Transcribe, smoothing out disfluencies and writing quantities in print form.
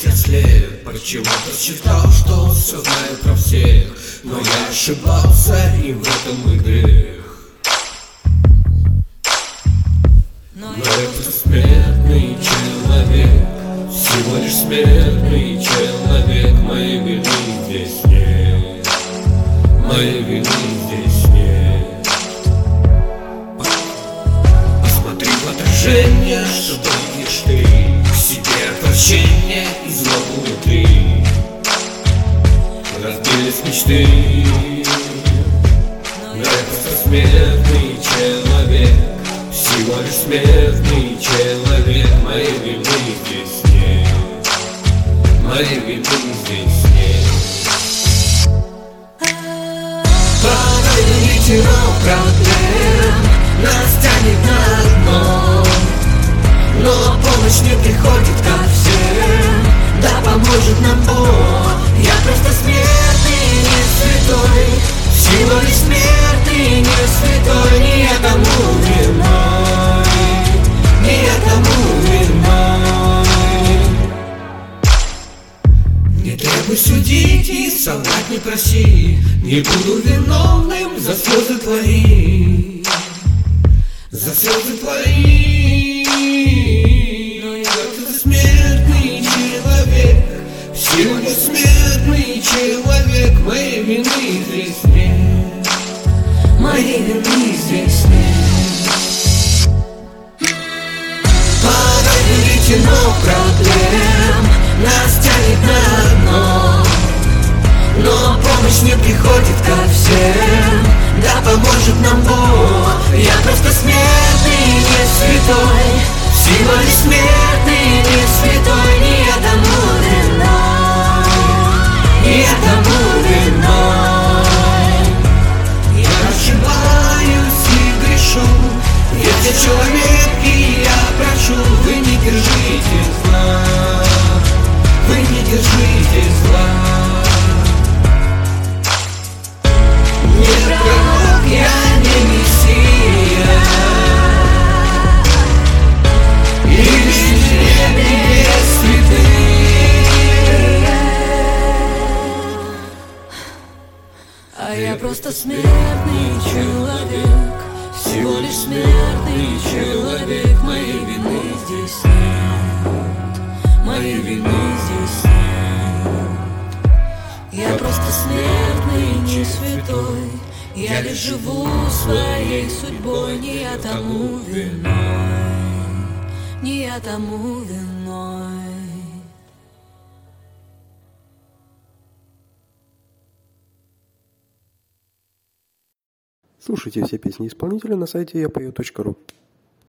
слеп. Почему-то считал, что все знаю про всех, но я ошибался, и в этом мой грех. Но я просто смертный человек, всего лишь смертный человек. Моей вины здесь нет, моей вины здесь нет. Посмотри в отражение, что видишь ты, к себе отвращение и злобу внутри. Разбились мечты, но я просто смертный человек, всего лишь смертный человек. Моей вины здесь нет, моей вины здесь нет. Порой ветерок проблем нас тянет на дно, но помощь не приходит ко всем, да поможет нам Бог. Я просто смертный, не святой, всего лишь смертный, не святой. Не я тому виной, не я тому виной. Не требуй судить и солгать не проси, не буду виновным за слезы твои, за слезы твои. Но я просто смертный человек, всего лишь смертный человек. Моей вины здесь нет, моей вины здесь нет. Порой величину проблем нас тянет на дно, но помощь не приходит ко всем, да поможет нам Бог. Я просто смертный, не святой, всего лишь смертный, не святой. Не я тому виной, не я тому виной. Я ошибаюсь и грешу, ведь я человек, и я прошу. Вы не держите зла, вы не держите зла. Не пророк, я не мессия, и везде без святых. А я просто смертный человек, всего лишь смертный человек. Моей вины здесь нет, моей вины здесь нет. Я просто смертный, не святой, я лишь живу своей судьбой. Не я тому виной, не я тому виной. Слушайте все песни исполнителя на сайте yapою.ru.